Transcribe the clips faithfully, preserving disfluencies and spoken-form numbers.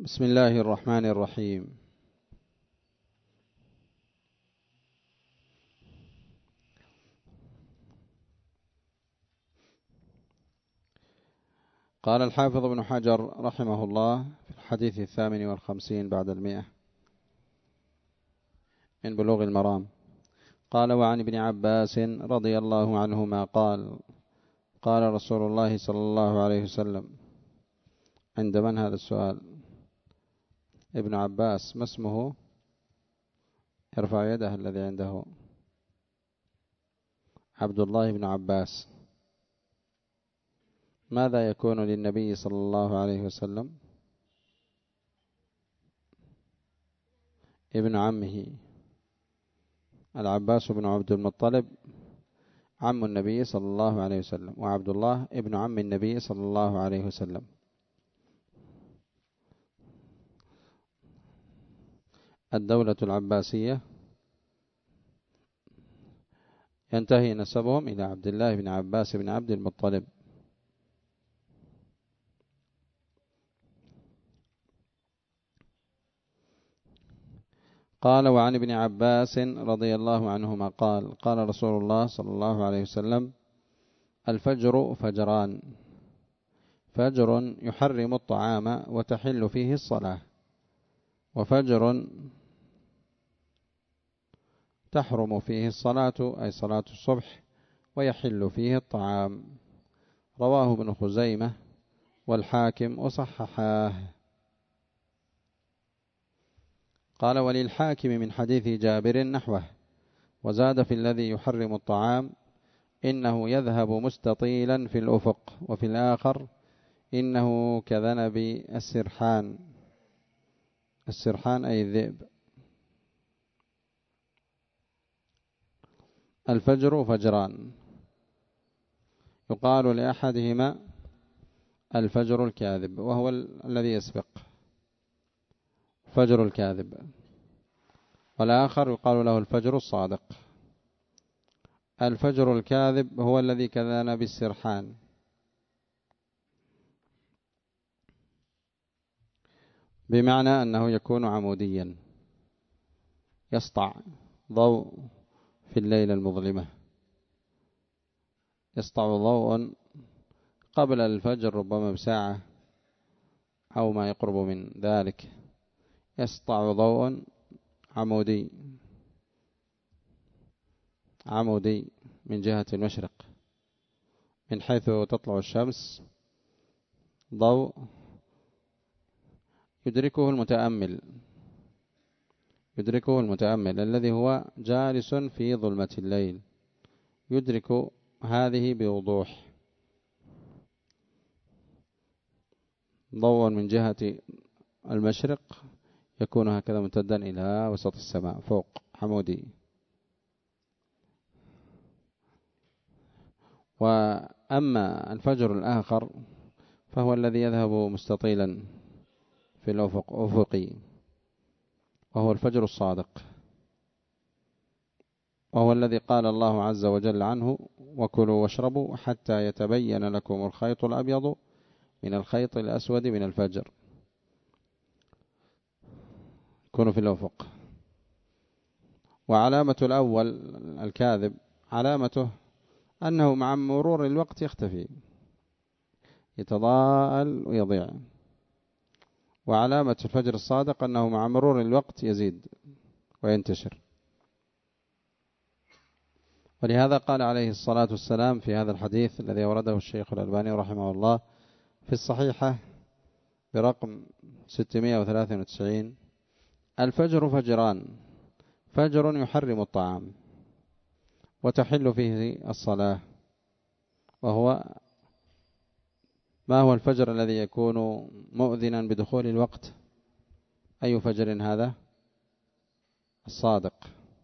بسم الله الرحمن الرحيم. قال الحافظ ابن حجر رحمه الله في الحديث الثامن والخمسين بعد المئة من بلوغ المرام، قال: وعن ابن عباس رضي الله عنهما قال: قال رسول الله صلى الله عليه وسلم. عند من هذا السؤال؟ ابن عباس. ما اسمه؟ يرفع يده الذي عنده. عبد الله بن عباس. ماذا يكون للنبي صلى الله عليه وسلم؟ ابن عمه العباس بن عبد المطلب عم النبي صلى الله عليه وسلم، وعبد الله ابن عم النبي صلى الله عليه وسلم. الدولة العباسية ينتهي نسبهم إلى عبد الله بن عباس بن عبد المطلب. قال: وعن ابن عباس رضي الله عنهما قال: قال رسول الله صلى الله عليه وسلم: الفجر فجران، فجر يحرم الطعام وتحل فيه الصلاة، وفجر تحرم فيه الصلاة أي صلاة الصبح ويحل فيه الطعام. رواه ابن خزيمة والحاكم وصححاه. قال: وللحاكم من حديث جابر نحوه، وزاد في الذي يحرم الطعام: إنه يذهب مستطيلا في الأفق، وفي الآخر: إنه كذنب السرحان. السرحان أي الذئب. الفجر فجران، يقال لأحدهما الفجر الكاذب وهو الذي يسبق، فجر الكاذب، والآخر يقال له الفجر الصادق. الفجر الكاذب هو الذي كذنب السرحان، بمعنى أنه يكون عموديا، يسطع ضوء في الليل المظلمة، يسطع ضوء قبل الفجر ربما بساعة أو ما يقرب من ذلك، يسطع ضوء عمودي عمودي من جهة المشرق، من حيث تطلع الشمس، ضوء يدركه المتأمل يدركه المتأمل الذي هو جالس في ظلمة الليل، يدرك هذه بوضوح. ضوء من جهة المشرق يكون هكذا ممتدا إلى وسط السماء فوق، عمودي. وأما الفجر الآخر فهو الذي يذهب مستطيلا في الأفق، أفقي، وهو الفجر الصادق، وهو الذي قال الله عز وجل عنه: وكلوا واشربوا حتى يتبين لكم الخيط الأبيض من الخيط الأسود من الفجر. كونوا في الأفق. وعلامة الأول الكاذب علامته أنه مع مرور الوقت يختفي، يتضاءل ويضيع. وعلامة الفجر الصادق أنه مع مرور الوقت يزيد وينتشر. ولهذا قال عليه الصلاة والسلام في هذا الحديث الذي ورده الشيخ الألباني رحمه الله في الصحيحة برقم ستمائة وثلاثة وتسعين: الفجر فجران، فجر يحرم الطعام وتحل فيه الصلاة. وهو ما هو الفجر الذي يكون مؤذنا بدخول الوقت؟ أي فجر هذا؟ الصادق.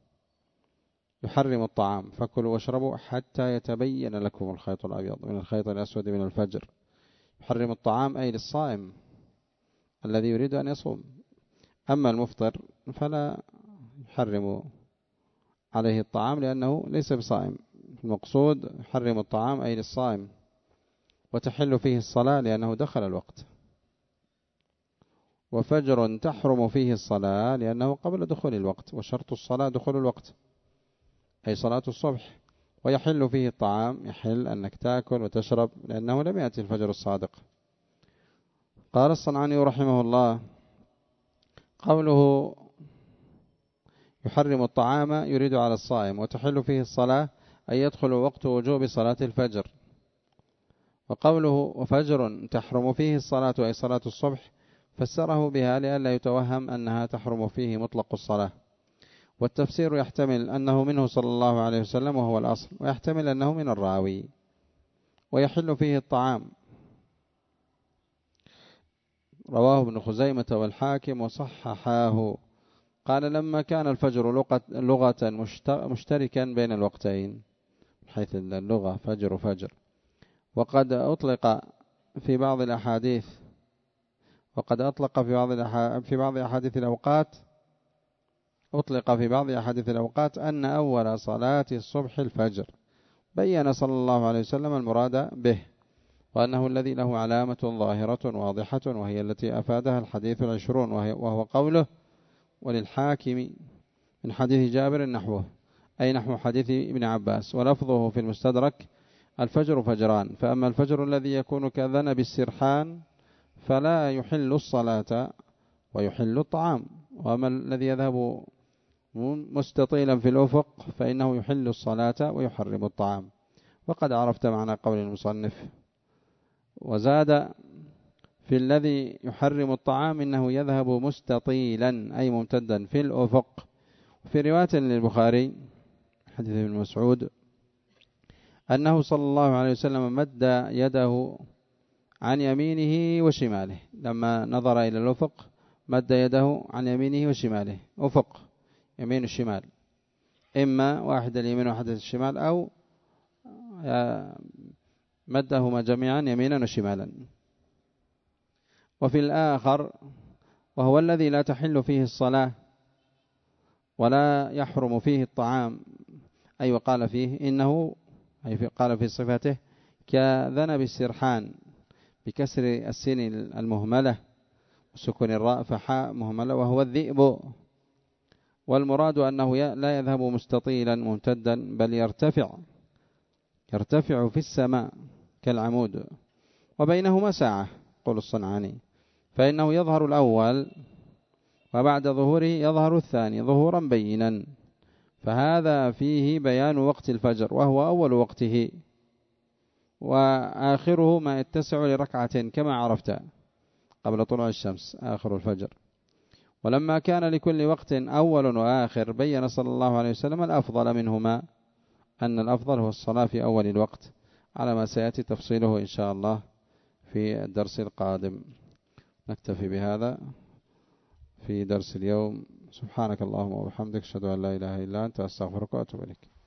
يحرم الطعام، فكلوا واشربوا حتى يتبين لكم الخيط الأبيض من الخيط الأسود من الفجر. يحرم الطعام أي للصائم الذي يريد أن يصوم. أما المفطر فلا يحرم عليه الطعام لأنه ليس بصائم. المقصود يحرم الطعام أي للصائم، وتحل فيه الصلاة لأنه دخل الوقت. وفجر تحرم فيه الصلاة لأنه قبل دخول الوقت، وشرط الصلاة دخول الوقت أي صلاة الصبح. ويحل فيه الطعام، يحل أنك تأكل وتشرب لأنه لم يأتي الفجر الصادق. قال الصنعاني رحمه الله: قوله يحرم الطعام يريد على الصائم، وتحل فيه الصلاة أي يدخل وقت وجوب صلاة الفجر. وقوله وفجر تحرم فيه الصلاة أي صلاة الصبح فسره بها لئلا يتوهم أنها تحرم فيه مطلق الصلاة. والتفسير يحتمل أنه منه صلى الله عليه وسلم وهو الأصل، ويحتمل أنه من الراوي. ويحل فيه الطعام رواه ابن خزيمة والحاكم وصححاه. قال: لما كان الفجر لغة مشتركا بين الوقتين، حيث اللغة فجر وفجر، وقد أطلق في بعض الأحاديث وقد أطلق في بعض في بعض أحاديث الأوقات أطلق في بعض أحاديث الأوقات أن أول صلاة الصبح الفجر، بين صلى الله عليه وسلم المراد به، وأنه الذي له علامة ظاهرة واضحة، وهي التي أفادها الحديث العشرون، وهو قوله: وللحاكم من حديث جابر نحوه، أي نحو حديث ابن عباس. ولفظه في المستدرك: الفجر فجران، فأما الفجر الذي يكون كذنب السرحان فلا يحل الصلاة ويحل الطعام، وأما الذي يذهب مستطيلا في الأفق فإنه يحل الصلاة ويحرم الطعام. وقد عرفت معنى قول المصنف. وزاد في الذي يحرم الطعام إنه يذهب مستطيلا أي ممتدا في الأفق. في رواية للبخاري حديث ابن مسعود أنه صلى الله عليه وسلم مد يده عن يمينه وشماله، لما نظر إلى الأفق مد يده عن يمينه وشماله، أفق يمين الشمال، إما واحد اليمين وواحد الشمال، أو مدهما جميعا يمينا وشمالا. وفي الآخر وهو الذي لا تحل فيه الصلاة ولا يحرم فيه الطعام، أي وقال فيه إنه أي قال في صفته كذنب السرحان بكسر السين المهملة وسكن الراء فحاء مهملة، وهو الذئب. والمراد أنه لا يذهب مستطيلا ممتدا، بل يرتفع يرتفع في السماء كالعمود، وبينهما ساعة، قول الصنعاني، فإنه يظهر الأول وبعد ظهوره يظهر الثاني ظهورا بينا، فهذا فيه بيان وقت الفجر وهو أول وقته، وآخره ما يتسع لركعة كما عرفت قبل طلوع الشمس آخر الفجر. ولما كان لكل وقت أول وآخر بين صلى الله عليه وسلم الأفضل منهما، أن الأفضل هو الصلاة في أول الوقت، على ما سيأتي تفصيله إن شاء الله في الدرس القادم. نكتفي بهذا في درس اليوم. سبحانك اللهم وبحمدك، أشهد أن لا إله إلا أنت، أستغفرك وأتوب إليك.